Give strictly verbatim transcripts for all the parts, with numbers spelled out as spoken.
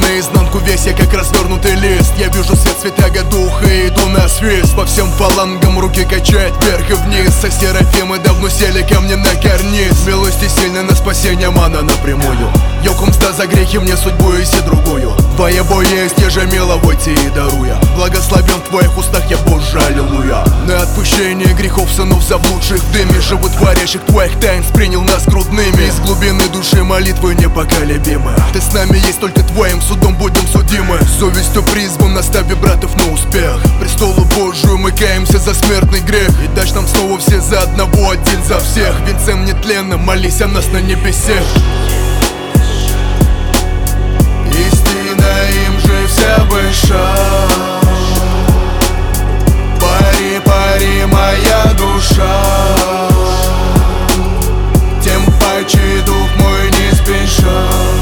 наизнанку весь я как развернутый лист. Я вижу свет, святаго духа и иду на свист. По всем фалангам руки качает вверх и вниз. Со серафимы давно сели ко мне на карниз. Милости сильной на спасение мана напрямую. Йокум мста за грехи мне судьбу и си другую. Твоего есть, еже миловойте и даруя. Благословен в твоих устах я Боже, аллилуйя. На отпущение грехов сынов заблудших в дыме животворящих твоих тайн принял нас грудными. Из глубины души молитвы непоколебимы. Ты с нами есть, только твоим судом будем судимы. Совестью призван настави братов на успех. Престолу Божию мы каемся за смертный грех. И дашь нам снова все за одного, один за всех. Венцем нетленным молись о нас на небесе. Истина им же вся выша. Пари, пари, моя душа. Тем паче дух мой не спеша.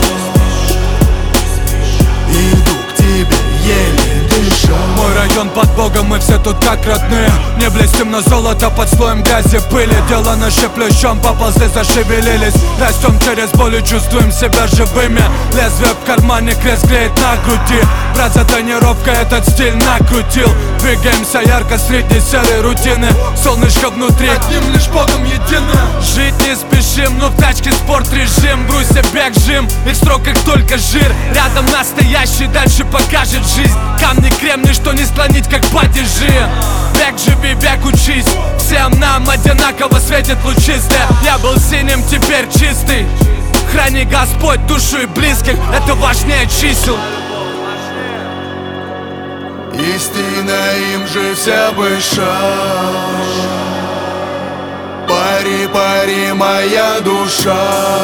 Иду к тебе, еле дыша. Мой район под Богом, мы все тут как родные. Не блестим на золото под слоем грязи, пыли. Дело наше плющом, поползли, зашевелились. Растем через боль и чувствуем себя живыми. Лезвие в кармане, крест греет на груди. Брат за тренировкой этот стиль накрутил. Двигаемся ярко среди серой рутины. Солнышко внутри, одним лишь Богом единым. Жить не спешим, но в тачке спорт режим. Бруся, бег, жим, и в строках только жир. Рядом настоящий, дальше покажет жизнь. Камни, кремни, что не склонить, как падежи. Век живи, век учись. Всем нам одинаково светит лучистое. Я был синим, теперь чистый. Храни Господь душу и близких, это важнее чисел. Истина им же вся выша. Пари, пари, моя душа.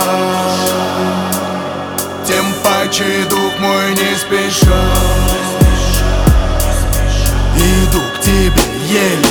Тем паче дух мой не спеша. Иду к тебе, еле